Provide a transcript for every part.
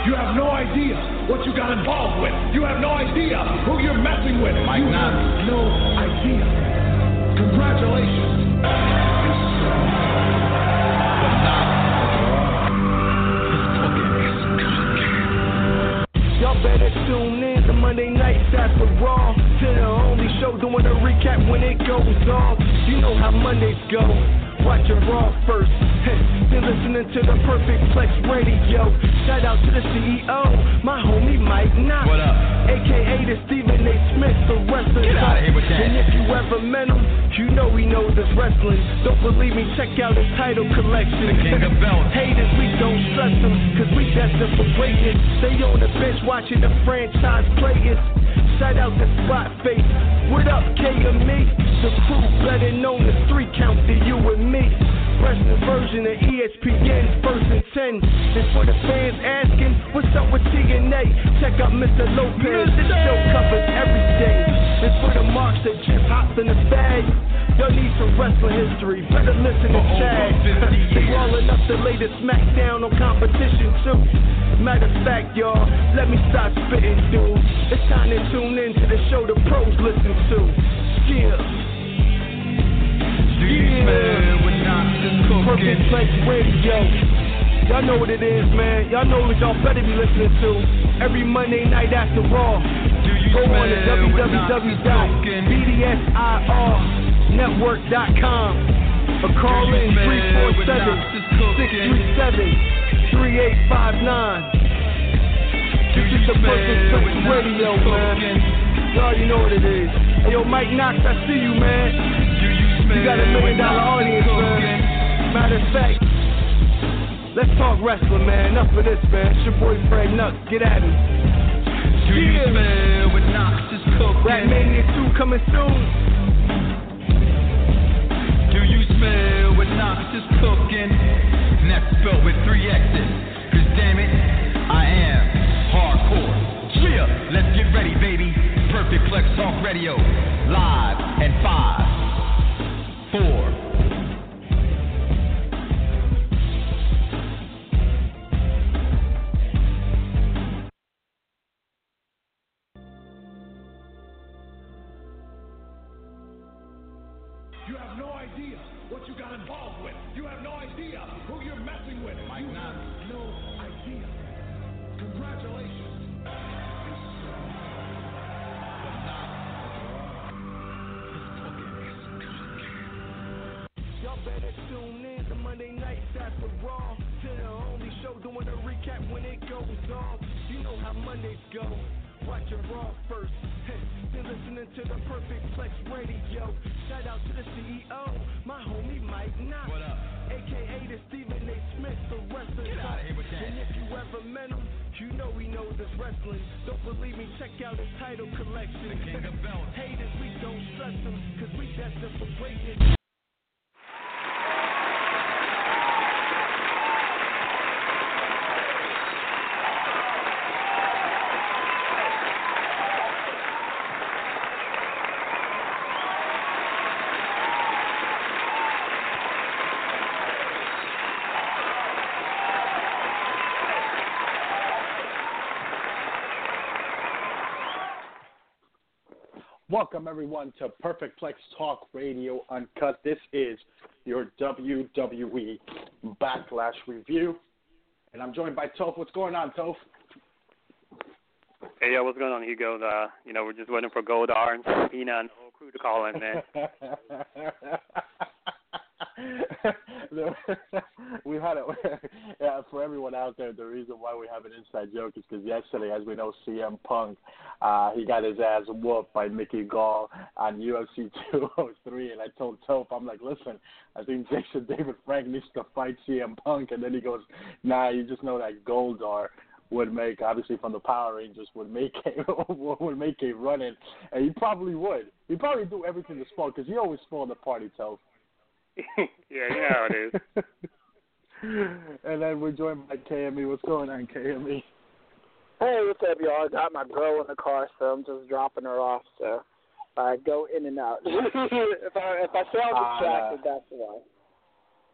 You have no idea what you got involved with. You have no idea who you're messing with. You have no idea. Congratulations. Y'all better tune in to Monday nights after Raw. To the only show doing a recap when it goes off. You know how Mondays go. Watch it Raw first. Then listening to the Perfect Plex Radio. Shout out to the CEO, my homie Mike Knox. What up? AKA the Stephen A. Smith, the wrestler. Get out of here with that. And if you ever met him, you know he knows his wrestling. Don't believe me, check out his title collection. The King of Belts. Haters, we don't stress them, cause we destined for greatness. Stay on the bench watching the franchise players. Shout out to Spotface. What up, KME? The crew better known as 3 Count to you and me. Wrestling version of ESPN's First and 10. And for the fans asking, what's up with TNA? Check out Mr. Lopez. This show covers every day. And for the marks that just hopped in the bag, y'all need some wrestling history. Better listen to Chad. They rolling up the latest SmackDown on competition too. Matter of fact, y'all, let me stop spitting, dude. It's time to tune in to the show the pros listen to. Yeah. Perfect Plex Radio. Y'all know what it is, man. Y'all know what y'all better be listening to. Every Monday night after Raw. Go on to www.bdsirnetwork.com or call in 347-637-3859. This is the Perfect Plex Radio, man. You already know what it is. Hey, yo, Mike Knox, I see you, man. You got $1 million audience, man. Matter of fact, let's talk wrestling, man. Enough of this, man. It's your boy Fred Nuts. Get at me. Do you smell what Knox is cooking? Ratmania 2 coming soon. Do you smell what Knox is cooking? And that's spelled with 3 X's. Cause damn it, I am hardcore. Yeah, let's get ready, baby. Perfect Plex Talk Radio. Live and 5, 4. You have no idea what you got involved with. You have no idea who you're messing with. You have no idea. Congratulations. Y'all better tune in to Monday nights after Raw. To the only show doing a recap when it goes off. You know how Mondays go. Watch it Raw first. Then listening to the Perfect Plex Radio. Shout out to the CEO, my homie Mike Knox. What up? AKA the Stephen A. Smith, the wrestler. Get out of here with that. And if you ever met him, you know he knows his wrestling. Don't believe me, check out his title collection. The King of Belts. Haters, we don't stress them, cause we destined for greatness. Welcome, everyone, to Perfect Plex Talk Radio Uncut. This is your WWE Backlash review, and I'm joined by Toph. What's going on, Toph? Hey, what's going on, Hugo? We're just waiting for Goldar and Sabina and the whole crew to call in, man. We had it. Yeah, for everyone out there, the reason why we have an inside joke is because yesterday, as we know, CM Punk, he got his ass whooped by Mickey Gall on UFC 203, and I told Toph, I'm like, listen, I think Jason David Frank needs to fight CM Punk, and then he goes, nah, you just know that Goldar would make, obviously from the Power Rangers, would make a run in, and he probably would. He'd probably do everything to spoil, because he always spoiled the party, Toph. Yeah, you know how it is. And then we're joined by KME. What's going on, KME? Hey, what's up, y'all? I got my girl in the car, so I'm just dropping her off. So I go in and out. if I sound distracted, that's why.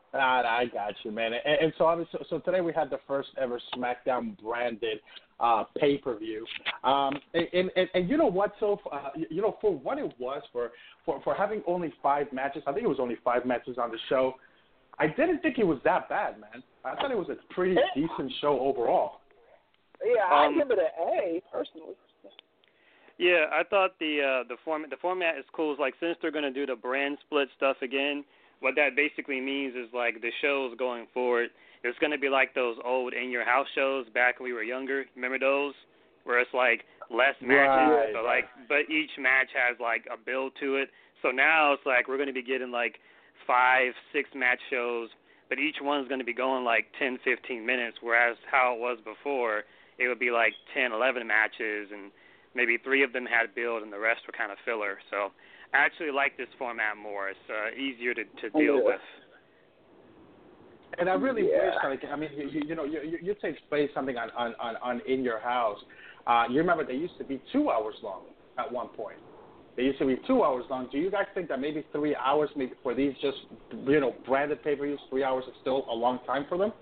I got you, man. And so obviously, so today we had the first ever SmackDown branded pay-per-view. And you know what? So you know, for what it was, for having only 5 matches, I think it was only 5 matches on the show. I didn't think it was that bad, man. I thought it was a pretty decent show overall. Yeah, I give it an A personally. Yeah, I thought the format is cool. It's like, since they're going to do the brand split stuff again, what that basically means is like the shows going forward, it's going to be like those old In Your House shows back when we were younger. Remember those? Where it's like less matches, so like, but each match has like a build to it. So now it's like we're going to be getting like 5-6 match shows, but each one's going to be going like 10-15 minutes, whereas how it was before, it would be like 10-11 matches, and maybe 3 of them had build and the rest were kind of filler. So I actually like this format more. It's easier to deal with. And I really wish, like, I mean, you know, you take place something on In Your House. You remember they used to be 2 hours long at one point. They used to be 2 hours long. Do you guys think that maybe 3 hours, maybe for these just, you know, branded pay-per-views, 3 hours is still a long time for them?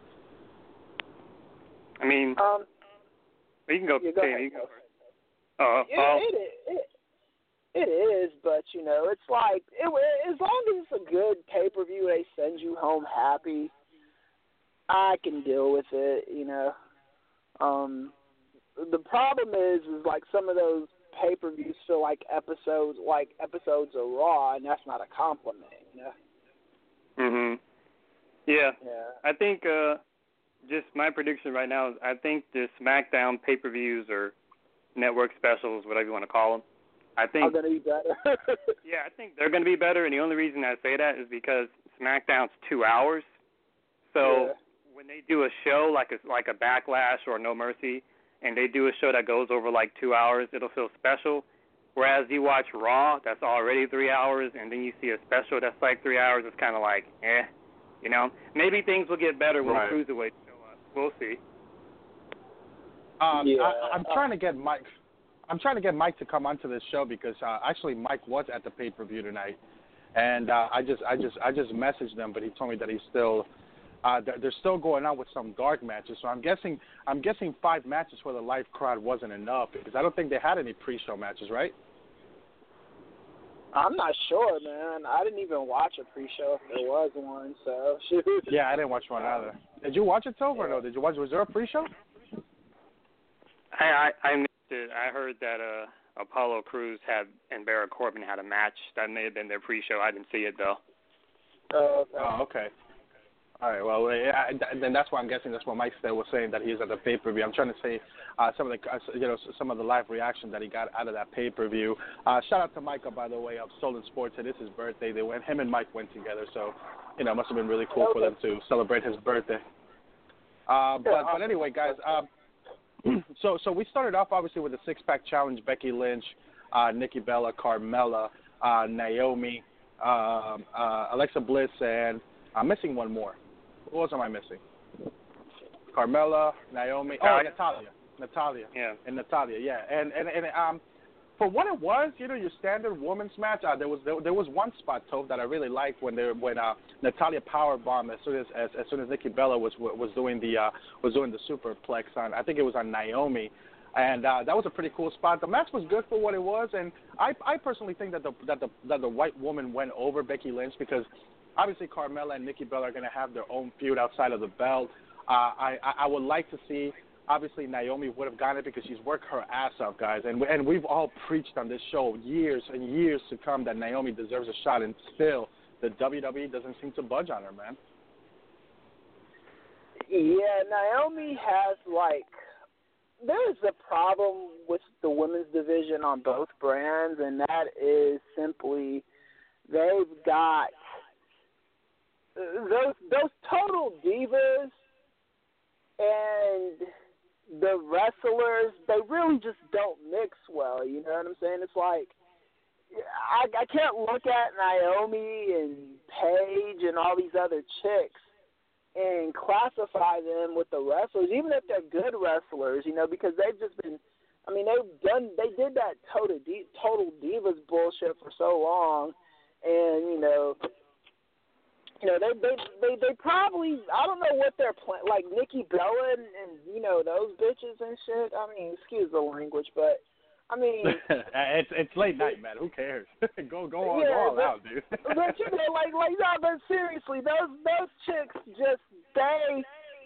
I mean, you can go. You can go first. It is, but you know, it's like as long as it's a good pay-per-view, they send you home happy. I can deal with it, you know. The problem is like some of those pay-per-views feel like episodes of Raw, and that's not a compliment, you know. Mhm. Yeah. I think just my prediction right now is I think the SmackDown pay-per-views or network specials, whatever you want to call them, I think are going to be better. Yeah, I think they're going to be better, and the only reason I say that is because SmackDown's 2 hours. So when they do a show like a Backlash or No Mercy, and they do a show that goes over like 2 hours, it'll feel special. Whereas you watch Raw, that's already 3 hours, and then you see a special that's like 3 hours, it's kind of like, you know. Maybe things will get better when the Cruiserweights show up. We'll see. I'm trying to get Mike. I'm trying to get Mike to come onto this show because actually Mike was at the pay-per-view tonight, and I just messaged him, but he told me that he's still they're still going on with some dark matches. So I'm guessing 5 matches for the live crowd wasn't enough because I don't think they had any pre-show matches, right? I'm not sure, man. I didn't even watch a pre-show if there was one. So yeah, I didn't watch one either. Did you watch it, Tove, or no? Did you watch? Was there a pre-show? I missed it. I heard that Apollo Crews and Baron Corbin had a match. That may have been their pre-show. I didn't see it though. Oh, okay. All right. Well, yeah, then that's why I'm guessing that's what Mike said was saying that he's at the pay-per-view. I'm trying to say some of the live reaction that he got out of that pay-per-view. Shout out to Micah, by the way, of Stolen Sports. It is his birthday. Him and Mike went together, so it must have been really cool for them to celebrate his birthday. But anyway, guys. So we started off obviously with the 6-pack challenge: Becky Lynch, Nikki Bella, Carmella, Naomi, Alexa Bliss, and I'm missing one more. Who else am I missing? Carmella, Naomi, Natalia. Yeah. And Natalia, yeah. And for what it was, your standard women's match, there was one spot, Tove, that I really liked when Natalia powerbombed as soon as Nikki Bella was doing the superplex on, I think it was on Naomi, and that was a pretty cool spot. The match was good for what it was, and I personally think that the white woman went over Becky Lynch because obviously Carmella and Nikki Bella are going to have their own feud outside of the belt. I would like to see. Obviously, Naomi would have gotten it because she's worked her ass off, guys. And we've all preached on this show years and years to come that Naomi deserves a shot, and still the WWE doesn't seem to budge on her, man. Yeah, Naomi has, there's a problem with the women's division on both brands, and that is simply they've got those total divas and the wrestlers, they really just don't mix well, you know what I'm saying? It's like, I can't look at Naomi and Paige and all these other chicks and classify them with the wrestlers, even if they're good wrestlers, because they've just been, they did that total divas bullshit for so long, and, you know, they probably, I don't know what they're playing, like Nikki Bella and you know, those bitches and shit. I mean, excuse the language, but I mean, it's late night, man. Who cares? go all out, dude. But you know, like no, but seriously, those chicks just they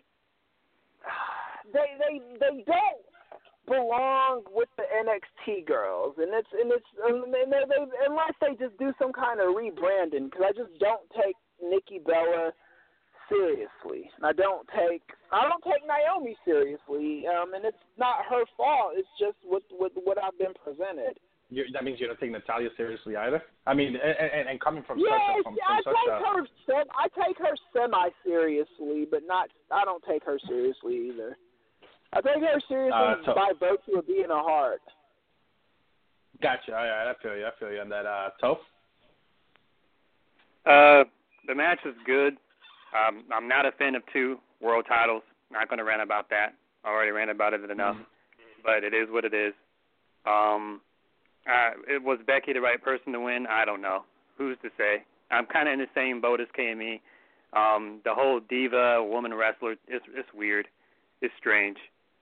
don't belong with the NXT girls, and it's unless they just do some kind of rebranding, because I just don't take Nikki Bella seriously, and I don't take Naomi seriously, and it's not her fault. It's just what I've been presented. That means you don't take Natalya seriously either. I mean, and coming from I take her semi seriously, but I don't take her seriously either. I take her seriously by virtue of being a heart. Gotcha. All right, I feel you on that. Toph? The match is good. I'm not a fan of 2 world titles. Not going to rant about that. I already ranted about it enough. But it is what it is. Was Becky the right person to win? I don't know. Who's to say? I'm kind of in the same boat as KME. The whole diva woman wrestler, it's weird. It's strange.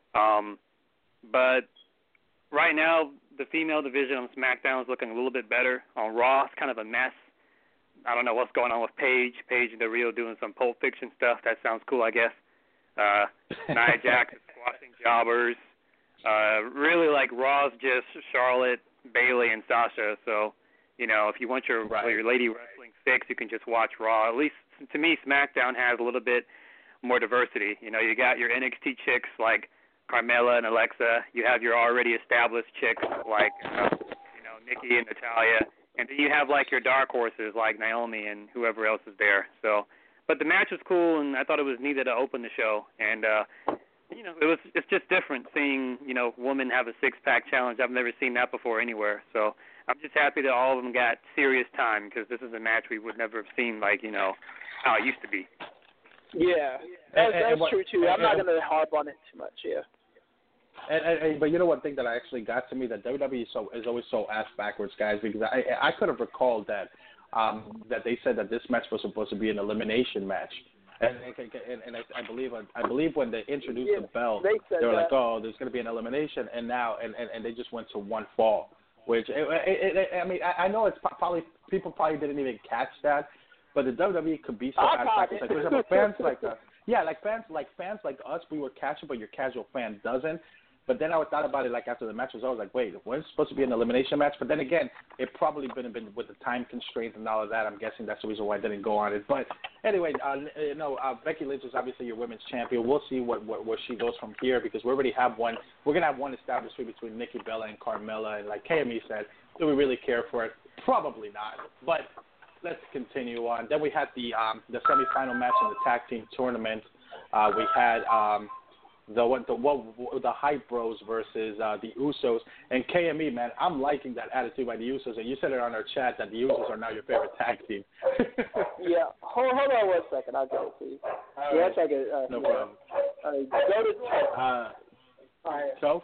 But right now, the female division on SmackDown is looking a little bit better. On Raw, it's kind of a mess. I don't know what's going on with Paige. Paige and the Real doing some Pulp Fiction stuff. That sounds cool, I guess. Nia Jax is squashing jobbers. Really, like, Raw's just Charlotte, Bayley, and Sasha. So, you know, if you want your lady wrestling fix, you can just watch Raw. At least, to me, SmackDown has a little bit more diversity. You know, you got your NXT chicks like Carmella and Alexa. You have your already established chicks like, Nikki and Natalya. And then you have, like, your dark horses like Naomi and whoever else is there. So, but the match was cool, and I thought it was needed to open the show. And, it's just different seeing, women have a six-pack challenge. I've never seen that before anywhere. So I'm just happy that all of them got serious time, because this is a match we would never have seen, like, how it used to be. Yeah, that's true, too. I'm not going to harp on it too much, yeah. But you know one thing that actually got to me, that WWE is always so ass backwards, guys, because I could have recalled that they said that this match was supposed to be an elimination match, and I believe when they introduced the bell, they were like, oh, there's going to be an elimination, and they just went to one fall, which I know it's probably people probably didn't even catch that, but the WWE could be so ass backwards. Like, for example, fans fans like us, we were catching, but your casual fan doesn't. But then I thought about it, like, after the match was over, like, wait, was it supposed to be an elimination match? But then again, it probably been with the time constraints and all of that. I'm guessing that's the reason why I didn't go on it. But anyway, Becky Lynch is obviously your women's champion. We'll see where she goes from here, because we already have one. We're going to have one established between Nikki Bella and Carmella. And like KME said, do we really care for it? Probably not. But let's continue on. Then we had the semifinal match in the tag team tournament. We had the Hype Bros versus the Usos. And KME, man, I'm liking that attitude by the Usos. And you said it on our chat that the Usos are now your favorite tag team. Yeah. Hold on 1 second. I'll go, please. Right. No problem. Go to Toph?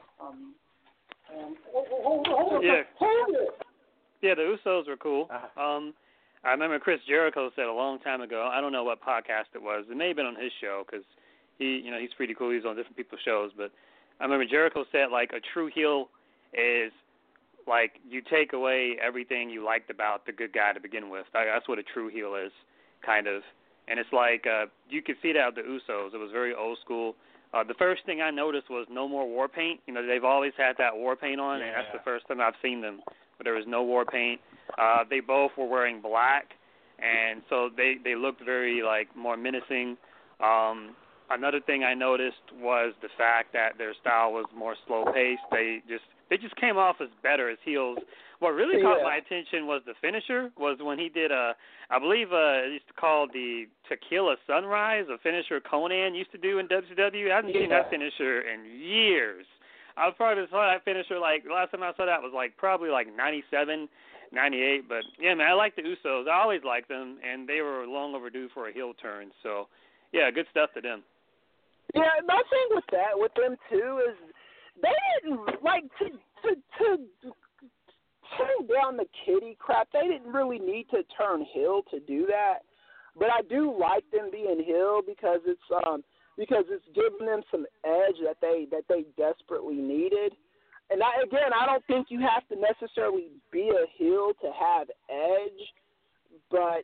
Yeah, the Usos were cool. I remember Chris Jericho said a long time ago, I don't know what podcast it was. It may have been on his show, because he's pretty cool. He's on different people's shows. But I remember Jericho said, like, a true heel is, like, you take away everything you liked about the good guy to begin with. That's what a true heel is, kind of. And it's like, you could see that with the Usos. It was very old school. The first thing I noticed was no more war paint. They've always had that war paint on, and that's the first time I've seen them. But there was no war paint. They both were wearing black, and so they looked very, like, more menacing. Another thing I noticed was the fact that their style was more slow-paced. They just came off as better as heels. What really caught my attention was the finisher, was when he did I believe it used to call the Tequila Sunrise, a finisher Conan used to do in WCW. I haven't seen that finisher in years. I probably saw that finisher, like, the last time I saw that was, like, probably, like, 97, 98. But, yeah, man, I like the Usos. I always liked them, and they were long overdue for a heel turn. So, yeah, good stuff to them. Yeah, my thing with them, too, is they didn't, like, to turn down the kitty crap, they didn't really need to turn heel to do that. But I do like them being heel because it's giving them some edge that they desperately needed. And I don't think you have to necessarily be a heel to have edge, but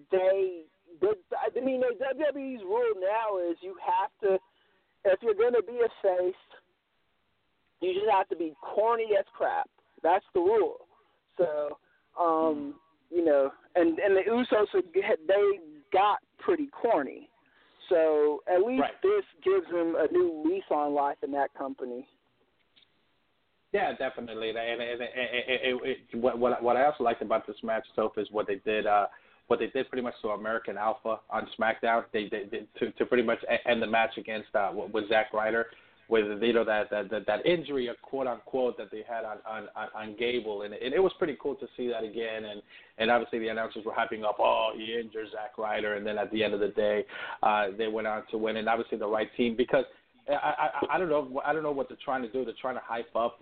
WWE's rule now is you have to, if you're going to be a face, you just have to be corny as crap. That's the rule. So, and the Usos, they got pretty corny. So at least this gives them a new lease on life in that company. Yeah, definitely. And what I also liked about this match, Soph, is what they did pretty much to American Alpha on SmackDown. They to pretty much end the match against with Zack Ryder, with that injury, quote unquote, that they had on Gable, and it was pretty cool to see that again. And obviously the announcers were hyping up, oh, he injured Zack Ryder, and then at the end of the day, they went on to win, and obviously the right team, because I don't know what they're trying to do. They're trying to hype up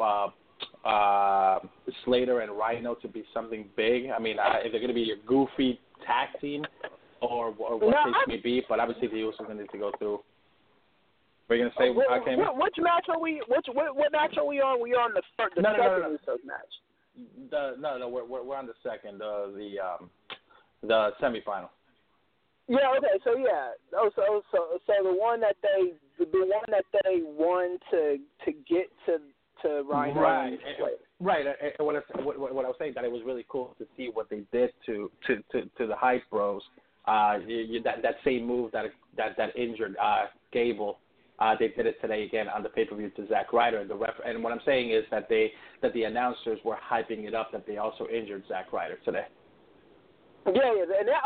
Slater and Rhino to be something big. I mean, if they're going to be a goofy tag team or what case may be, but obviously the Usos going to need to go through. What are you going to say? Which match are we? What match are we on? We on the second Usos match. We're on the second, the semifinal. Yeah. Okay. So yeah. So the one that they won to get to Rhino. Right. And what I was saying, that it was really cool to see what they did to the Hype Bros. That same move that injured Gable. They did it today again on the pay-per-view to Zack Ryder, and what I'm saying is that the announcers were hyping it up that they also injured Zack Ryder today. Yeah.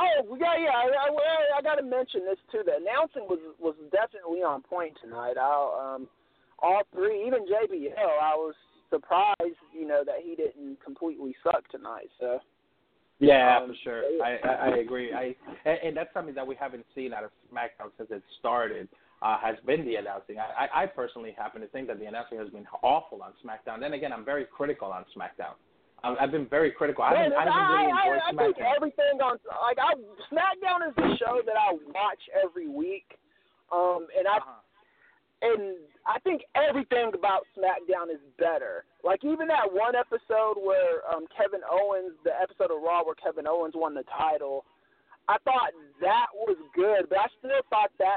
I got to mention this too. The announcing was definitely on point tonight. All three, even JBL, I was surprised, that he didn't completely suck tonight. So. Yeah, for sure. I agree. And that's something that we haven't seen out of SmackDown since it started. Has been the announcing. I personally happen to think that the announcing has been awful on SmackDown. Then again, I'm very critical on SmackDown. I've been very critical. I haven't really enjoyed SmackDown. I think everything on SmackDown is the show that I watch every week, and I think everything about SmackDown is better. Like even that one episode where Kevin Owens, the episode of Raw where Kevin Owens won the title, I thought that was good, but I still thought that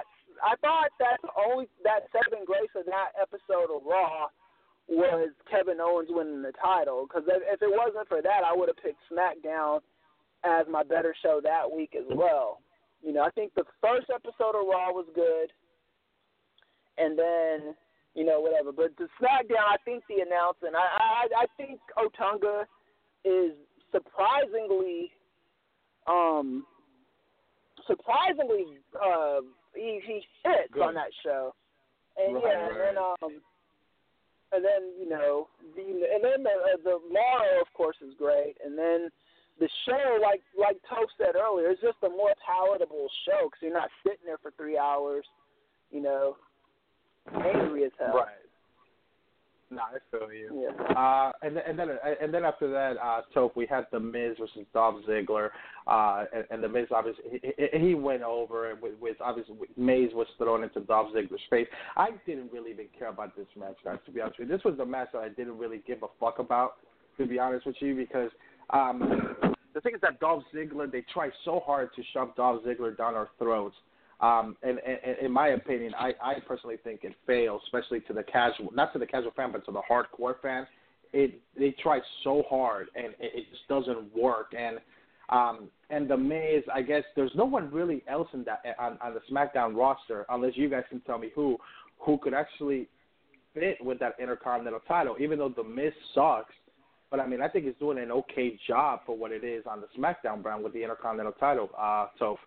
saving grace of that episode of Raw was Kevin Owens winning the title. Because if it wasn't for that, I would have picked SmackDown as my better show that week as well. I think the first episode of Raw was good, and then whatever. But the SmackDown, I think the announcing, I think Otunga is surprisingly he fits good on that show, and right. And then the Morrow, of course, is great, and then the show, like Toph said earlier, is just a more palatable show because you're not sitting there for 3 hours, angry as hell. Right. No, I feel you. Yeah. And then after that, Toph, we had The Miz versus Dolph Ziggler, and The Miz obviously he went over with obviously Maze was thrown into Dolph Ziggler's face. I didn't really even care about this match, guys. To be honest with you, this was the match that I didn't really give a fuck about. To be honest with you, because the thing is that Dolph Ziggler, they try so hard to shove Dolph Ziggler down our throats. And in my opinion, I personally think it fails, especially to the casual, not to the casual fan, but to the hardcore fan. They try so hard, and it just doesn't work. And the Miz, I guess there's no one really else in that on the SmackDown roster, unless you guys can tell me who could actually fit with that Intercontinental title. Even though the Miz sucks, but I mean I think he's doing an okay job for what it is on the SmackDown brand with the Intercontinental title. So.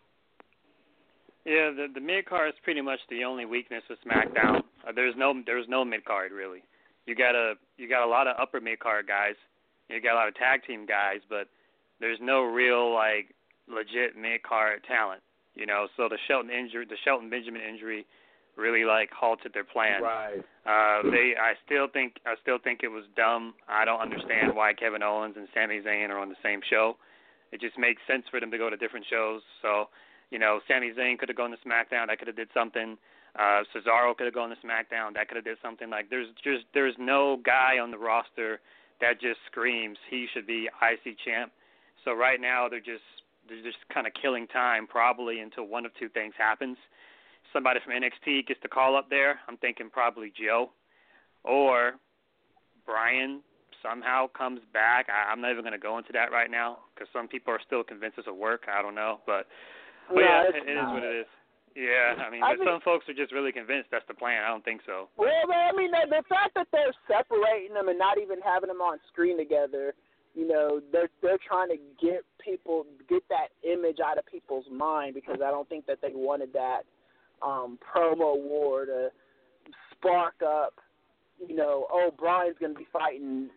Yeah, the mid card is pretty much the only weakness of SmackDown. There's no mid card really. You got a lot of upper mid card guys. You got a lot of tag team guys, but there's no real legit mid card talent. So the Shelton Benjamin injury really halted their plan. Right. I still think it was dumb. I don't understand why Kevin Owens and Sami Zayn are on the same show. It just makes sense for them to go to different shows. So Sami Zayn could have gone to SmackDown. That could have did something. Cesaro could have gone to SmackDown. That could have did something. Like there's no guy on the roster that just screams he should be IC champ. So right now they're just kind of killing time probably until one of two things happens. Somebody from NXT gets the call up there. I'm thinking probably Joe, or Brian somehow comes back. I'm not even going to go into that right now because some people are still convinced it's a work. I don't know, but yeah, it is what it is. Yeah, I mean, some folks are just really convinced that's the plan. I don't think so. Well, I mean, the fact that they're separating them and not even having them on screen together, they're trying to get that image out of people's mind because I don't think that they wanted that promo war to spark up, Brian's going to be fighting,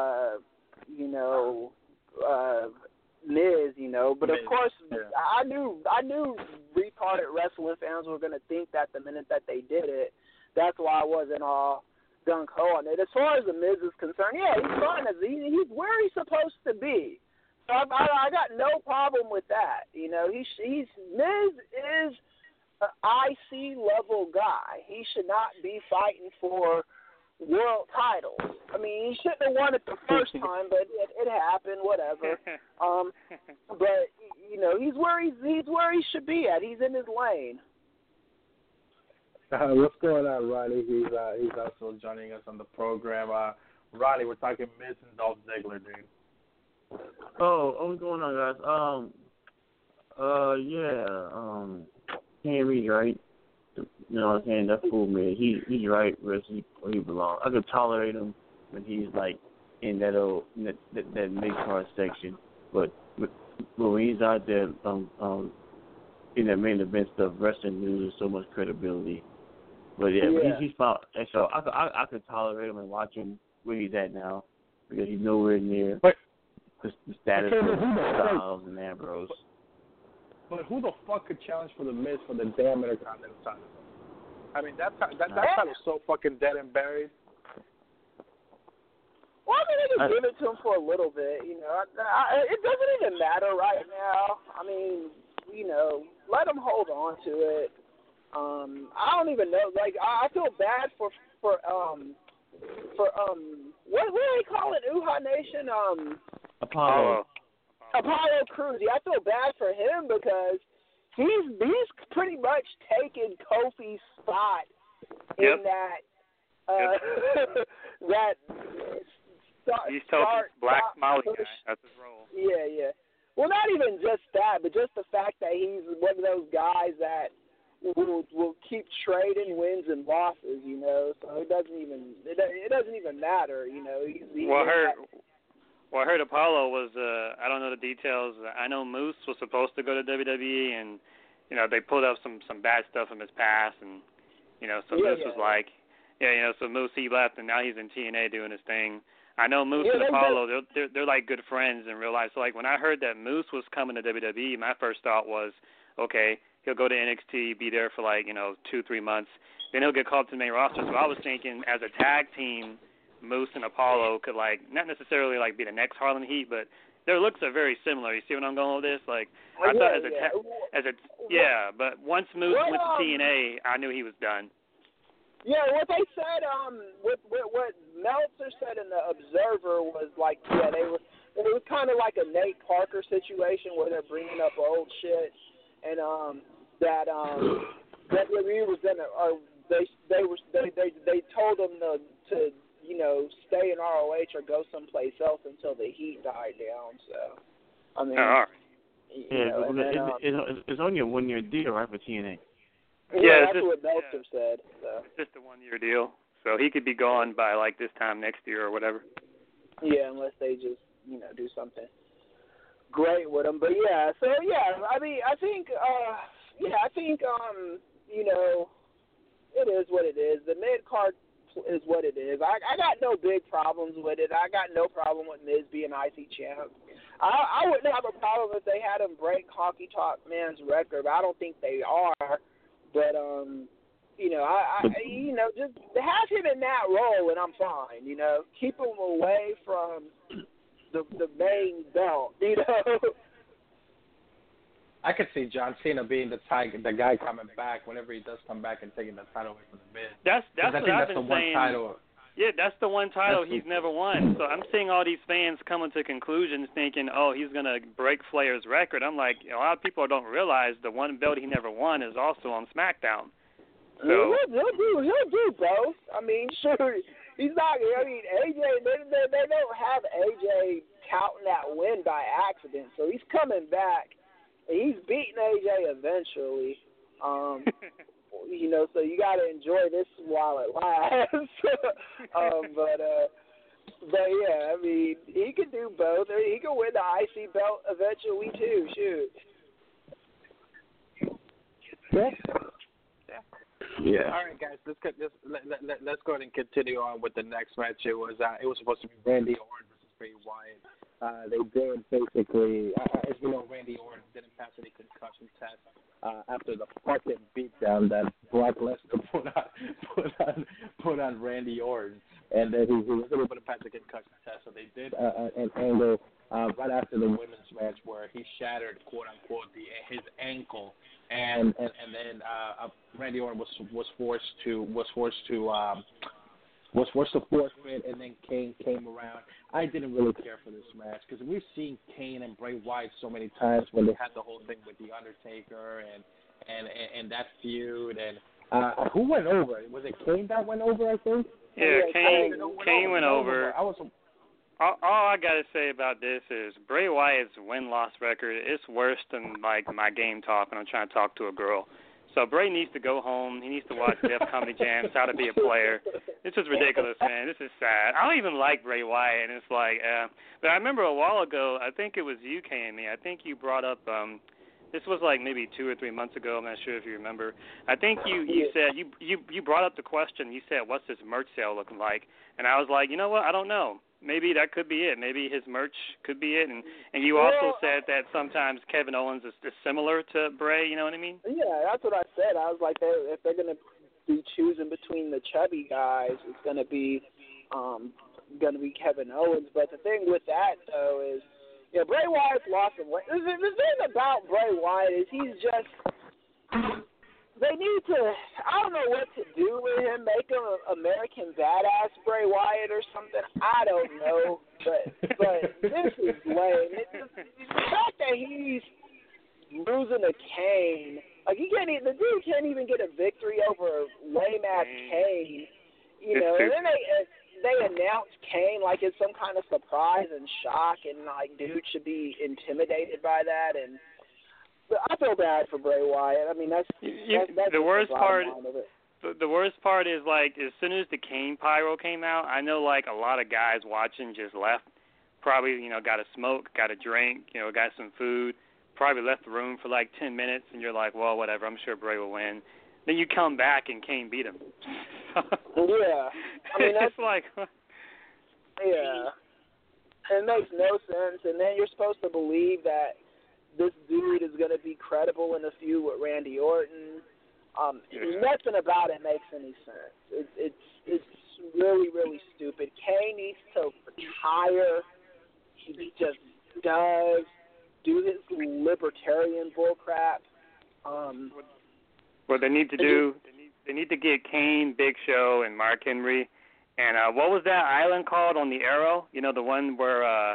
Miz, but of course, I knew retarded wrestling fans were going to think that the minute that they did it. That's why I wasn't all gung-ho on it. As far as the Miz is concerned, yeah, he's fine. He's where he's supposed to be. So I got no problem with that. Miz is an IC level guy. He should not be fighting for world titles. I mean, he shouldn't have won it the first time, but it happened. Whatever. But he's where he should be at. He's in his lane. What's going on, Ronnie? He's also joining us on the program. Ronnie, we're talking Miz and Dolph Ziggler, dude. Oh, what's going on, guys? Henry's right. You know what I'm saying? That's cool, man. He's right where he belongs. I could tolerate him when he's like in that mid-card section, but when he's out there in that main event stuff, wrestling loses so much credibility. But yeah. He's fine. And so I could tolerate him and watch him where he's at now because he's nowhere near the status of Styles and Ambrose. But who the fuck could challenge for the Miz for the damn Intercontinental title? I mean, that title's so fucking dead and buried. Well, I mean, they can give it to him for a little bit, it doesn't even matter right now. I mean, let him hold on to it. I don't even know. Like, I feel bad for what do they call it? Uha Nation? Apollo Crews. Yeah, I feel bad for him because he's pretty much taken Kofi's spot in that that he's told Black Smiley guy. That's his role. Yeah. Well, not even just that, but just the fact that he's one of those guys that will keep trading wins and losses. So it doesn't even matter. Well, I heard Apollo was, I don't know the details. I know Moose was supposed to go to WWE, and, they pulled up some bad stuff from his past, and, Moose was like, so Moose, he left, and now he's in TNA doing his thing. I know Moose and Apollo, they're like good friends in real life. So, like, when I heard that Moose was coming to WWE, my first thought was, okay, he'll go to NXT, be there for, 2-3 months. Then he'll get called to the main roster. So I was thinking, as a tag team, Moose and Apollo could not necessarily be the next Harlem Heat, but their looks are very similar. You see what I'm going with this? I thought but once Moose went to TNA, I knew he was done. Yeah, what they said, what Meltzer said in the Observer was it was kind of like a Nate Parker situation where they're bringing up old shit, and that WWE was they told him to stay in ROH or go someplace else until the heat died down. So, I mean, all right. It's only a 1-year deal, right, for TNA? Yeah, that's what Meltzer said. So. It's just a 1-year deal, so he could be gone by this time next year or whatever. Yeah, unless they just do something great with him. But yeah, so yeah, I mean, I think it is what it is. The mid card is what it is. I got no big problems with it. I got no problem with Miz being IC champ. I wouldn't have a problem if they had him break Honky Tonk Man's record, but I don't think they are. But just have him in that role and I'm fine. Keep him away from the main belt. I could see John Cena being the guy coming back whenever he does come back and taking the title away from the Miz. That's what I've been saying. Title. Yeah, that's the one title he's never won. So I'm seeing all these fans coming to conclusions thinking, oh, he's going to break Flair's record. I'm like, a lot of people don't realize the one belt he never won is also on SmackDown. So he'll do both. I mean, sure, he's not. I mean, AJ, they don't have AJ counting that win by accident. So he's coming back. And he's beating AJ eventually. You know, so you got to enjoy this while it lasts. But yeah, I mean, he could do both. He could win the IC belt eventually too. Shoot. Yeah. All right, guys. Let's go ahead and continue on with the next match. It was supposed to be Randy Orton versus Bray Wyatt. They did basically, as you know, Randy Orton didn't pass any concussion test after the fucking beatdown that Brock Lesnar put on Randy Orton, and then he was able to pass the concussion test. So they did an angle right after the women's match where he shattered, quote unquote, his ankle, and then Randy Orton was forced to forfeit, and then Kane came around. I didn't really care for this match because we've seen Kane and Bray Wyatt so many times when they had the whole thing with The Undertaker and that feud. And who went over? Was it Kane that went over, I think? Yeah, Kane went over. All I got to say about this is Bray Wyatt's win-loss record is worse than like my game talk when I'm trying to talk to a girl. So Bray needs to go home. He needs to watch Def Comedy Jams, How to Be a Player. This is ridiculous, man. This is sad. I don't even like Bray Wyatt, and it's like, but I remember a while ago, I think it was you, KME. I think you brought up, this was like maybe 2 or 3 months ago. I'm not sure if you remember. I think you said, you brought up the question. You said, what's this merch sale looking like? And I was like, you know what? I don't know. Maybe that could be it. Maybe his merch could be it. And you also said that sometimes Kevin Owens is similar to Bray, you know what I mean? Yeah, that's what I said. I was like, if they're going to be choosing between the chubby guys, it's going to be Kevin Owens. But the thing with that, though, is, Bray Wyatt's lost some weight. The thing about Bray Wyatt is he's just... They need to, I don't know what to do with him, make him American Badass Bray Wyatt or something. I don't know, but this is lame. The fact that he's losing to Kane, like the dude can't even get a victory over lame-ass Kane, and then they announce Kane like it's some kind of surprise and shock, and like dude should be intimidated by that, and I feel bad for Bray Wyatt. I mean, that's the worst part. The worst part is like as soon as the Kane pyro came out, I know like a lot of guys watching just left. Probably got a smoke, got a drink, got some food. Probably left the room for like 10 minutes, and you're like, well, whatever. I'm sure Bray will win. Then you come back and Kane beat him. Yeah, I mean that's it's like. Yeah, it makes no sense. And then you're supposed to believe that this dude is going to be credible in a feud with Randy Orton. Nothing about it makes any sense. It's really, really stupid. Kane needs to retire. He just does do this libertarian bullcrap. What they need to do, they need to get Kane, Big Show, and Mark Henry. And what was that island called on the Arrow? The one where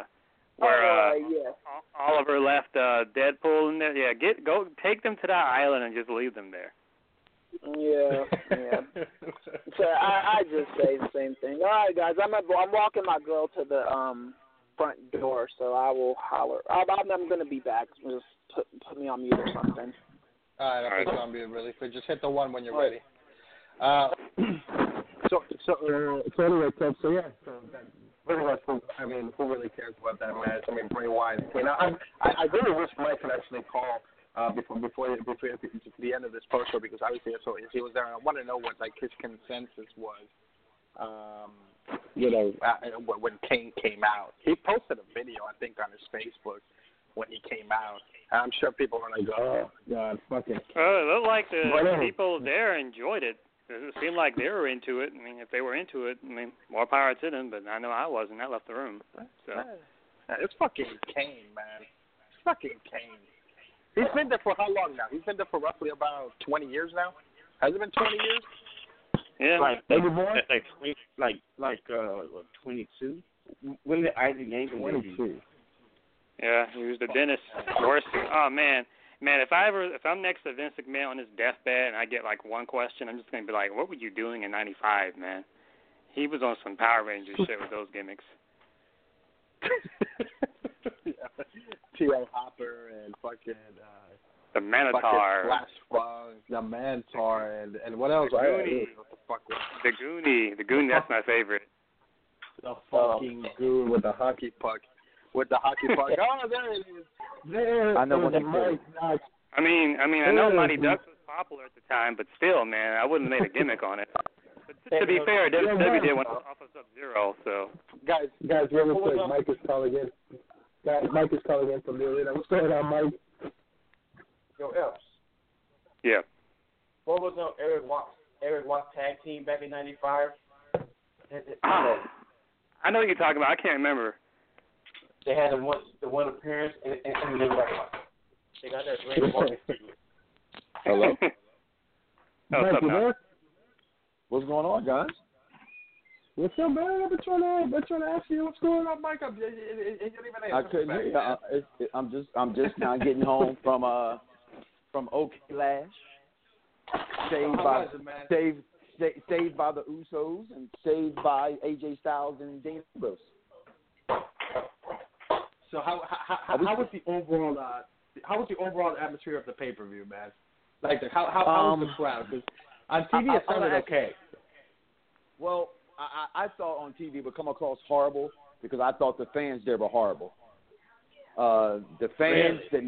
Oliver left Deadpool in there. Yeah, go take them to that island and just leave them there. Yeah. So I just say the same thing. All right, guys, I'm walking my girl to the front door, so I will holler. I'm going to be back. Just put me on mute or something. All right, I'll put you on mute really quick. Just hit the one when you're ready. So anyway, Kev, so that. I mean, who really cares about that match? I mean, Bray Wyatt. I really wish Mike could actually call before the end of this post show because obviously, so if he was there, I want to know what like his consensus was. When Kane came out, he posted a video I think on his Facebook when he came out. I'm sure people were like, "Oh God, fucking." It looked like the people there enjoyed it. It seemed like they were into it. I mean, if they were into it, more power to them. But I know I wasn't. I left the room. So it's fucking Kane, man. It's fucking Kane. He's been there for how long now? He's been there for roughly about 20 years now. Has it been 20 years? Yeah. Like maybe more. Like 22. When did Isaac Yankees? 22. Yeah, he was the dentist. Worst. Oh man. If I'm next to Vince McMahon on his deathbed and I get like one question, I'm just gonna be like, what were you doing in '95, man? He was on some Power Rangers shit with those gimmicks. T.A. Hopper and fucking the Minotaur, Flash Funk, the Minotaur, and what else? The Goonie. What the fuck was The Goonie. That's my favorite. the fucking goon with the hockey puck. Oh, there it is. There. I know what Mike Knox. I mean, I know Mighty Ducks was popular at the time, but still, man, I wouldn't have made a gimmick on it. But to be fair, WWE did one off of Sub-Zero, so. Guys, real quick, Mike is calling in. Mike is calling in from the arena. What's going on, Mike? Yo, Else. Yeah. What was the Eric Watts tag team back in '95? I know what you're talking about. I can't remember. They had the one appearance, and they were like, they got that great voice. Hello? Oh, what's up now? What's going on, guys? What's up, man? I've been trying to ask you what's going on, Mike. I couldn't hear you. I'm just now getting home from OK Lash, saved by the Usos and saved by AJ Styles and Dean Ambrose. So how was the overall atmosphere of the pay-per-view, man? Like how was the crowd? Because on TV it sounded okay. Well, I thought on TV it would come across horrible because I thought the fans there were horrible. The fans did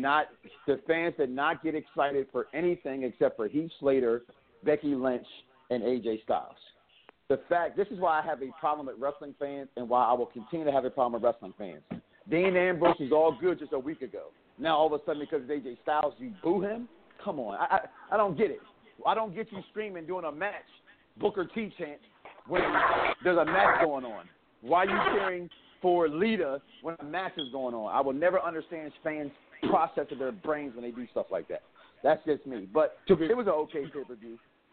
not get excited for anything except for Heath Slater, Becky Lynch, and AJ Styles. This is why I have a problem with wrestling fans and why I will continue to have a problem with wrestling fans. Dean Ambrose was all good just a week ago. Now all of a sudden because of AJ Styles you boo him? Come on. I don't get it. I don't get you screaming doing a match, Booker T chant, when there's a match going on. Why are you cheering for Lita when a match is going on? I will never understand fans' process of their brains when they do stuff like that. That's just me. But it was an okay pay-per-view.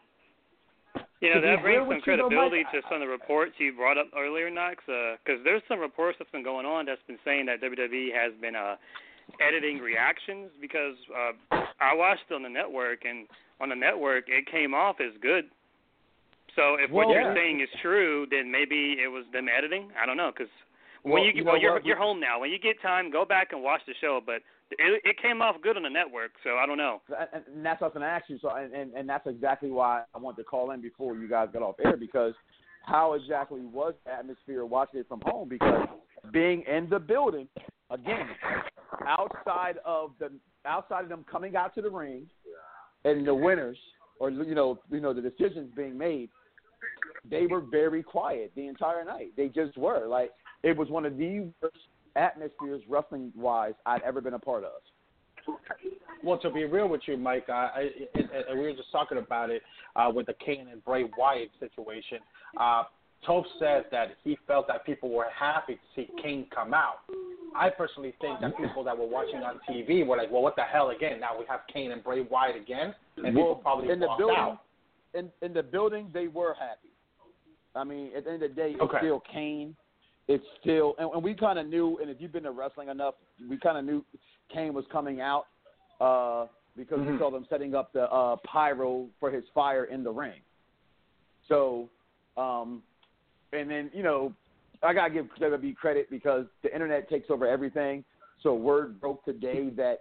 You know, that brings some credibility to some of the reports you brought up earlier, Knox, because there's some reports that's been going on that's been saying that WWE has been editing reactions because I watched it on the network, and on the network it came off as good. So if what you're saying is true, then maybe it was them editing. I don't know, because you're home now. When you get time, go back and watch the show, but it came off good on the network, so I don't know. And that's what I was going to ask you. So, and that's exactly why I wanted to call in before you guys got off air, because how exactly was the atmosphere watching it from home? Because being in the building, again, outside of them coming out to the ring and the winners, or the decisions being made, they were very quiet the entire night. They just were. Like, it was one of the worst atmospheres, wrestling-wise, I'd ever been a part of. Well, to be real with you, Mike, we were just talking about it with the Kane and Bray Wyatt situation. Toph said that he felt that people were happy to see Kane come out. I personally think that people that were watching on TV were like, well, what the hell again? Now we have Kane and Bray Wyatt again? And people probably walked out. In the building, they were happy. I mean, at the end of the day, it's still Kane. It's still, and we kind of knew, and if you've been to wrestling enough, we kind of knew Kane was coming out because we saw them setting up the pyro for his fire in the ring. So, and then, I got to give WWE credit because the internet takes over everything. So word broke today that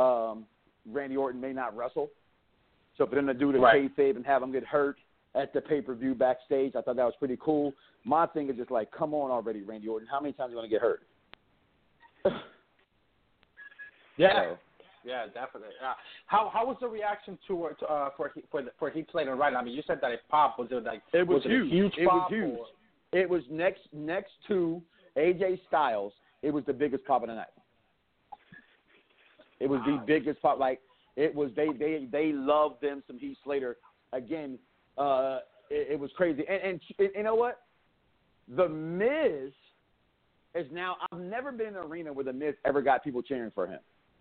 Randy Orton may not wrestle. So for them to do the kayfabe and have him get hurt at the pay-per-view backstage, I thought that was pretty cool. My thing is just like, come on already, Randy Orton. How many times are you going to get hurt? Yeah, definitely. How was the reaction for Heath Slater right? I mean, you said that it popped. Was it like it was huge? It was huge. It was next to AJ Styles. It was the biggest pop of the night. It was the biggest pop. Like, it was they loved them some Heath Slater. Again, it was crazy. And you know what? The Miz is now. I've never been in an arena where the Miz ever got people cheering for him.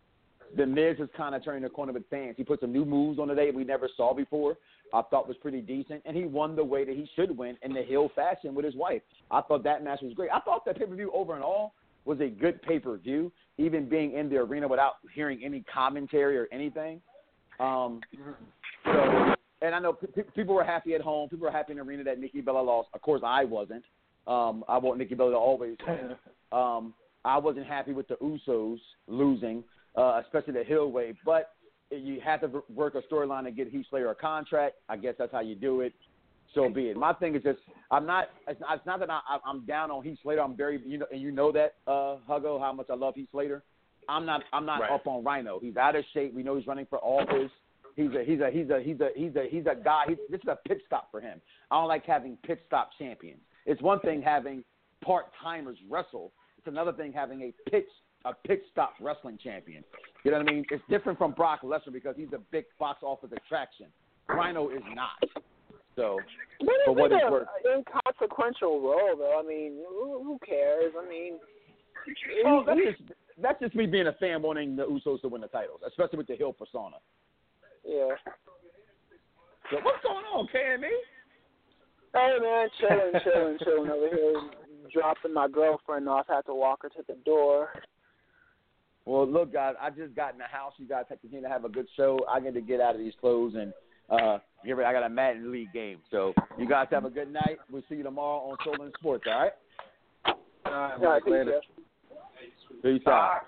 The Miz is kind of turning the corner with fans. He put some new moves on today we never saw before. I thought was pretty decent, and he won the way that he should win in the heel fashion with his wife. I thought that match was great. I thought that pay-per-view over and all was a good pay-per-view, even being in the arena without hearing any commentary or anything. And I know people were happy at home. People were happy in the arena that Nikki Bella lost. Of course, I wasn't. I want Nikki Bella to always win. I wasn't happy with the Usos losing, especially the Hill way. But you have to work a storyline to get Heath Slater a contract. I guess that's how you do it. So be it. My thing is just it's not that I'm down on Heath Slater. I'm very and you know that Huggo, how much I love Heath Slater. I'm not right. Up on Rhino. He's out of shape. We know he's running for office. He's a guy. This is a pit stop for him. I don't like having pit stop champions. It's one thing having part-timers wrestle. It's another thing having a pit stop wrestling champion. You know what I mean? It's different from Brock Lesnar because he's a big box office attraction. Rhino is not. So, for what it's worth. An inconsequential role, though. I mean, who cares? I mean, that's just me being a fan wanting the Usos to win the titles, especially with the heel persona. Yeah. So what's going on, KME? Hey, man, chilling over here. Dropping my girlfriend off. Had to walk her to the door. Well, look, guys, I just got in the house. You guys continue to have a good show. I get to get out of these clothes and I got a Madden League game. So you guys have a good night. We'll see you tomorrow on Soul Sports, all right? All right, later. Peace out.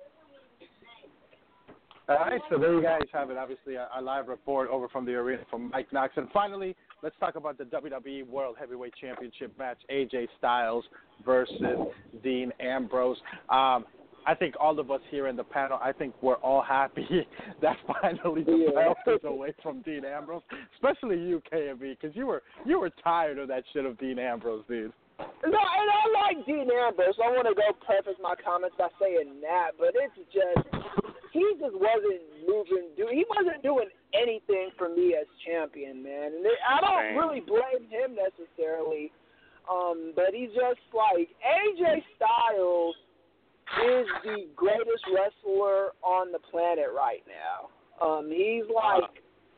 All right, so there you guys have it. Obviously, a live report over from the arena from Mike Knox. And finally, let's talk about the WWE World Heavyweight Championship match, AJ Styles versus Dean Ambrose. I think all of us here in the panel, I think we're all happy that finally the belt is away from Dean Ambrose, especially you, KMB, because you were tired of that shit of Dean Ambrose, dude. No, and I like Dean Ambrose. I want to go preface my comments by saying that, but it's just he just wasn't moving. He wasn't doing anything for me as champion, man. And I don't really blame him necessarily, but he's just like AJ Styles is the greatest wrestler on the planet right now. He's like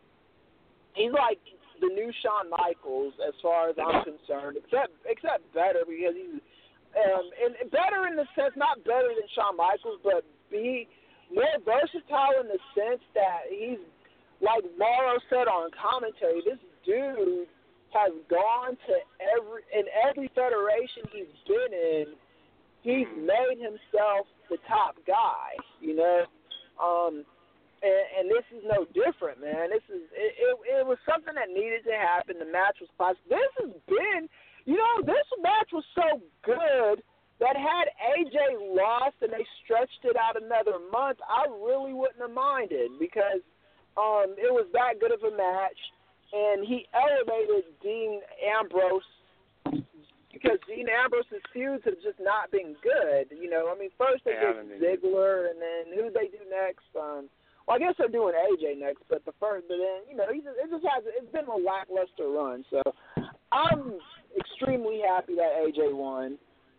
the new Shawn Michaels as far as I'm concerned, except better because he's and better in the sense, not better than Shawn Michaels, but be more versatile in the sense that he's, like Morrow said on commentary, this dude has gone to every federation he's been in. He's made himself the top guy, you know, and this is no different, man. It was something that needed to happen. The match was classic. This match was so good that had AJ lost and they stretched it out another month, I really wouldn't have minded because it was that good of a match, and he elevated Dean Ambrose. Because Dean Ambrose's feuds have just not been good. You know, I mean, first they did Ziggler, and then who they do next? Well, I guess they're doing AJ next, but then, you know, it's been a lackluster run. So I'm extremely happy that AJ won.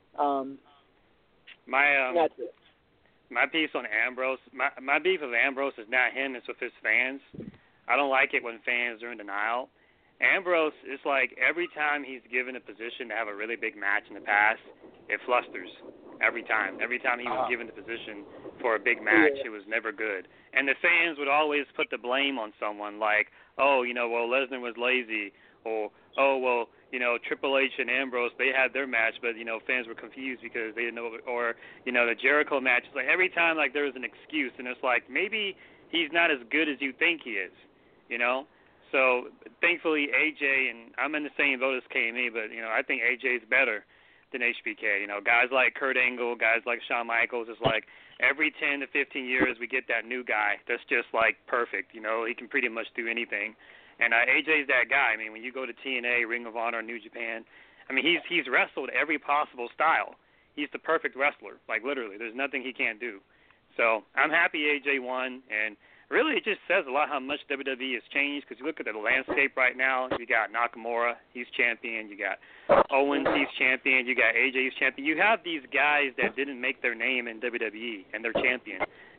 That's it. My piece on Ambrose, my beef with Ambrose is not him, it's with his fans. I don't like it when fans are in denial. Ambrose, it's like every time he's given a position to have a really big match in the past, it flusters. Every time. Every time he was given the position for a big match, it was never good. And the fans would always put the blame on someone like, Lesnar was lazy, or, Triple H and Ambrose, they had their match, but, fans were confused because they didn't know, or, the Jericho match. It's like every time, like, there was an excuse, and it's like maybe he's not as good as you think he is, So, thankfully, AJ, and I'm in the same boat as KME, but, I think AJ's better than HBK. Guys like Kurt Angle, guys like Shawn Michaels, it's like every 10 to 15 years we get that new guy that's just, like, perfect. He can pretty much do anything. And AJ's that guy. I mean, when you go to TNA, Ring of Honor, New Japan, I mean, he's wrestled every possible style. He's the perfect wrestler, like, literally. There's nothing he can't do. So, I'm happy AJ won, and really, it just says a lot how much WWE has changed because you look at the landscape right now. You got Nakamura, he's champion. You got Owens, he's champion. You got AJ, he's champion. You have these guys that didn't make their name in WWE, and they're champion.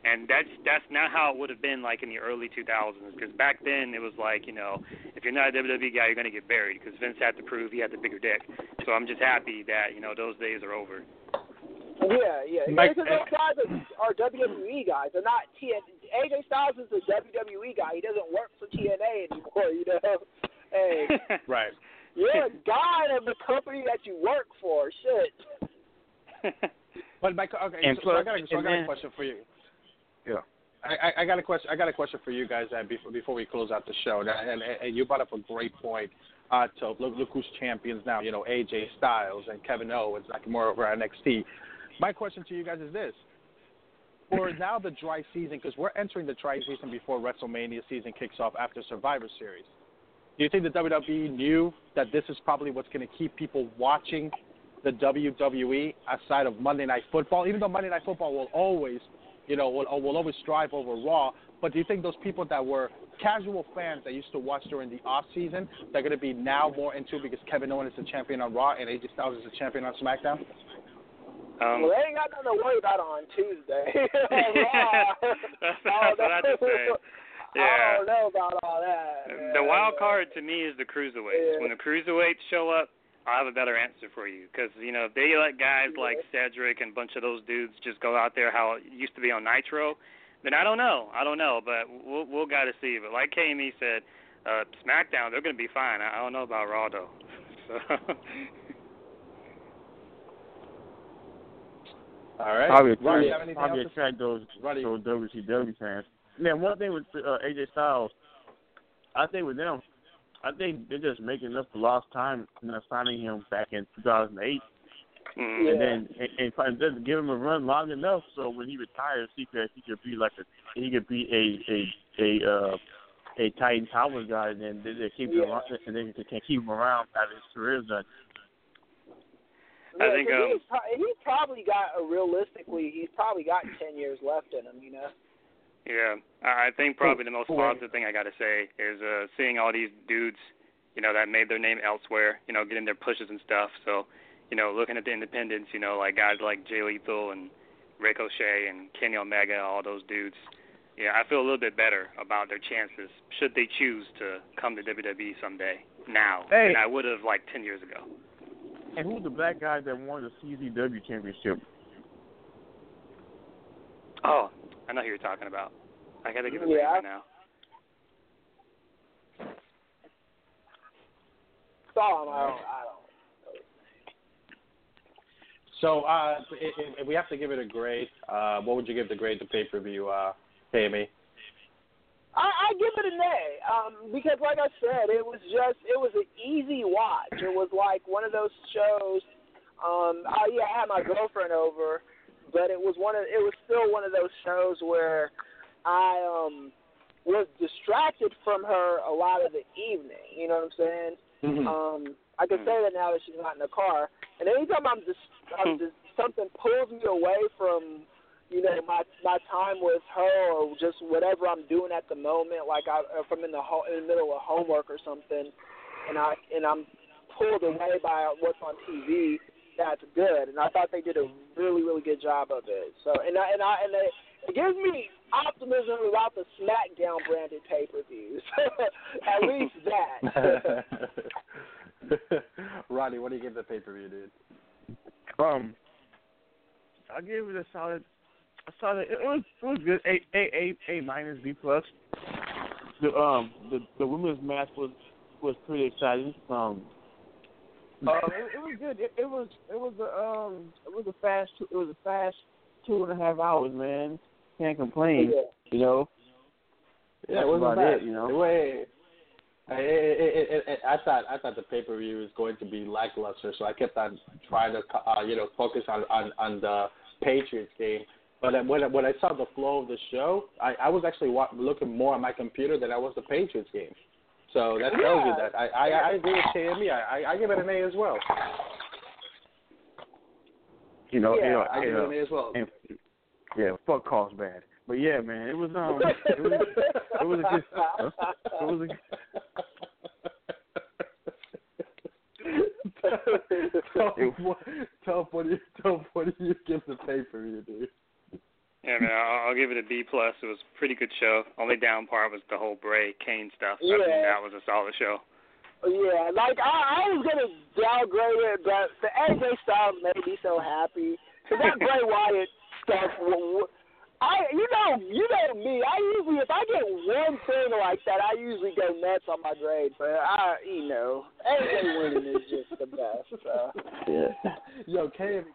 And that's not how it would have been like in the early 2000s, because back then it was like, you know, if you're not a WWE guy, you're going to get buried, because Vince had to prove he had the bigger dick. So I'm just happy that, you know, those days are over. Yeah. Because those guys are WWE guys. They're not TNA. AJ Styles is a WWE guy. He doesn't work for TNA anymore, you know. Hey, right. You're a guy of the company that you work for. Shit. But Mike, okay, so I got a question for you. Yeah. I got a question. I got a question for you guys before we close out the show. And you brought up a great point. To look who's champions now. You know, AJ Styles and Kevin Owens, Nakamura over NXT. My question to you guys is this: for now, the dry season, because we're entering the dry season before WrestleMania season kicks off after Survivor Series. Do you think the WWE knew that this is probably what's going to keep people watching the WWE aside of Monday Night Football? Even though Monday Night Football will always, you know, will always strive over Raw. But do you think those people that were casual fans that used to watch during the off season, they're going to be now more into it because Kevin Owens is the champion on Raw and AJ Styles is the champion on SmackDown? Well, they ain't got nothing to worry about on Tuesday. That's what I just say. Yeah. I don't know about all that. The wild card to me is the cruiserweights. When the cruiserweights show up, I'll have a better answer for you. Because, you know, if they let guys like Cedric and a bunch of those dudes just go out there how it used to be on Nitro, then I don't know. But we'll got to see. But like KME said, SmackDown, they're going to be fine. I don't know about Raw, though. So. All right. Probably attract those WCW fans. Now, one thing with AJ Styles, I think with them, I think they're just making up for lost time, signing him back in 2008, and then and just give him a run long enough so when he retires, he could be a Titan Power guy, and then they keep him around, and then they can keep him around after his career's done. Yeah, I think he's probably got he's probably got 10 years left in him, you know. Yeah, I think probably the most positive thing I got to say is seeing all these dudes, you know, that made their name elsewhere, you know, getting their pushes and stuff. So, you know, looking at the independents, you know, like guys like Jay Lethal and Ricochet and Kenny Omega, all those dudes. Yeah, I feel a little bit better about their chances should they choose to come to WWE someday now than I would have like 10 years ago. And who's the black guy that won the CZW championship? Oh, I know who you're talking about. I got to give it to you right now. I don't. So, if we have to give it a grade, what would you give the grade to pay-per-view, KME? I give it an A, because like I said, it was an easy watch. It was like one of those shows. I had my girlfriend over, but it was still one of those shows where I was distracted from her a lot of the evening. You know what I'm saying? Mm-hmm. I can say that now that she's not in the car. And anytime I'm just something pulls me away from, you know, my time with her or just whatever I'm doing at the moment, like if I'm in the middle of homework or something, and I'm pulled away by what's on TV, that's good. And I thought they did a really, really good job of it. So it gives me optimism about the SmackDown branded pay-per-views. At least that. Ronnie, what do you give the pay-per-view, dude? I give it a solid. It was good. A minus, B plus. The women's match was pretty exciting. It was good. It was a fast 2.5 hours, man. Can't complain. You know. Yeah, it wasn't bad. You know. I thought the pay-per-view was going to be lackluster, so I kept on trying to focus on the Patriots game. But when I saw the flow of the show, I was actually looking more at my computer than I was the Patriots game. So that tells you that. I agree with KME. I give it an A as well. You know, I give it an A as well. And, fuck Carlsbad. But yeah, man, it was a good. Tell what do you give the pay-per-view, dude? Yeah, man, I'll give it a B+. It was a pretty good show. Only down part was the whole Bray Kane stuff. Yeah. I think that was a solid show. Yeah, like I was gonna downgrade it, but the AJ Styles made me so happy. Cause that Bray Wyatt stuff, you know me. I usually, if I get one thing like that, I usually go nuts on my grade. But AJ winning is just the best. So. Yeah. Yo,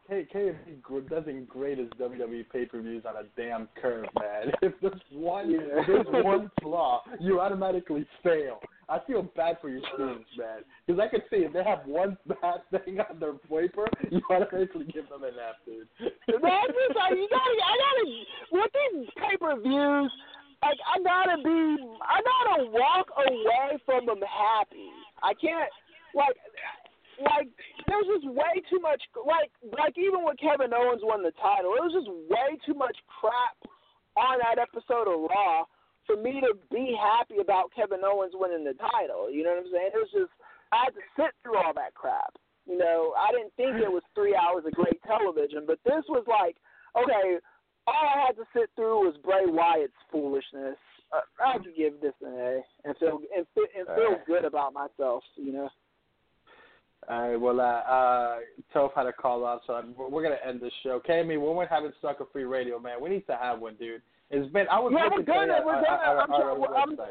KMV doesn't grade his WWE pay-per-views on a damn curve, man. If there's one flaw, you automatically fail. I feel bad for your students, man. Because I can see if they have one bad thing on their paper, you automatically give them an F, dude. That's just like, I gotta, with these pay-per-views, like, I gotta walk away from them happy. I can't, like, there's just way too much, like even when Kevin Owens won the title, it was just way too much crap on that episode of Raw for me to be happy about Kevin Owens winning the title. You know what I'm saying? It was just, I had to sit through all that crap. You know, I didn't think it was 3 hours of great television, but this was like, okay, all I had to sit through was Bray Wyatt's foolishness. I could give this an A and feel good about myself, you know. All right, well, Toph had a call out, so we're going to end this show. KME, when we're having Sucker Free Radio, man, we need to have one, dude. It's been, I was looking at our website.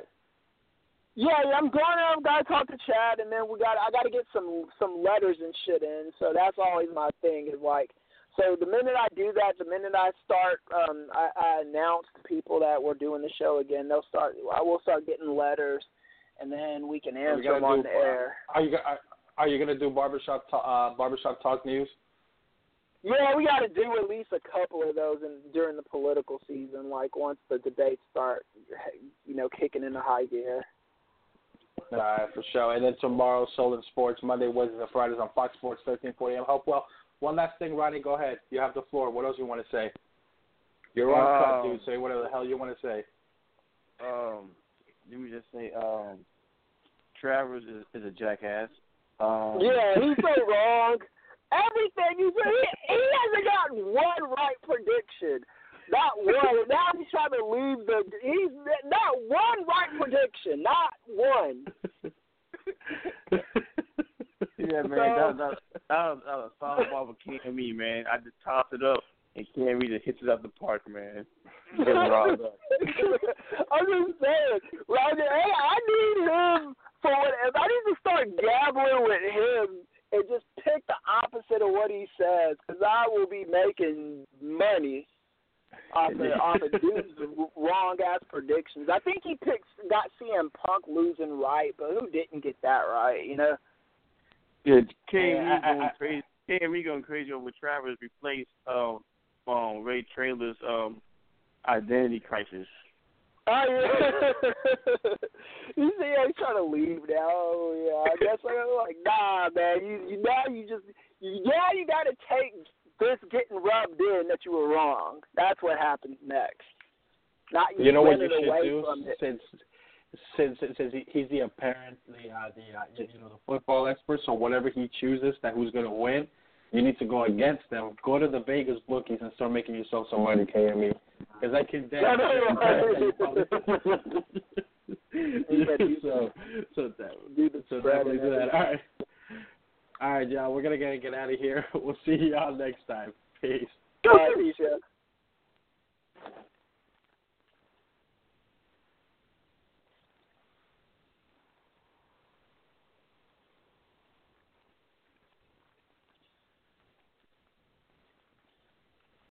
I'm going to, I've got to talk to Chad, and then I got to get some letters and shit in, so that's always my thing, is like, so the minute I do that, the minute I start, I announce to people that we're doing the show again, I will start getting letters, and then we can answer them on the air. Are you going to do barbershop talk news? Yeah, we got to do at least a couple of those during the political season, like once the debates start, kicking into high gear. All right, for sure. And then tomorrow, Soul and Sports, Monday, Wednesdays, and Fridays on Fox Sports, 1340 a.m. Hopewell. One last thing, Ronnie, go ahead. You have the floor. What else you want to say? You're on cut, dude. Say whatever the hell you want to say. Let me just say, Travers is a jackass. Yeah, he's so wrong. Everything he hasn't gotten one right prediction. Not one. Now he's trying to leave he's not one right prediction. Not one. Yeah, man, that was a solid ball for KME, man. I just tossed it up, and KME just hits it up the park, man. I'm just saying, Roger, hey, I need him for whatever. I need to start gambling with him and just pick the opposite of what he says, because I will be making money off of dude's wrong-ass predictions. I think he got CM Punk losing right, but who didn't get that right, you know? Yeah, KME going crazy over Travers replaced Ray Traylor's identity crisis. Oh, yeah. You see, he's trying to leave now. Oh, yeah. I guess I'm like, nah, man. You got to take this getting rubbed in that you were wrong. That's what happens next. Not you know what you should do since he's the apparently the football expert. So whatever he chooses, that who's going to win, you need to go against them. Go to the Vegas bookies and start making yourself some money, KME. Because I can So definitely do that. All right, y'all. We're gonna get out of here. We'll see y'all next time. Peace. All right, peace, yeah.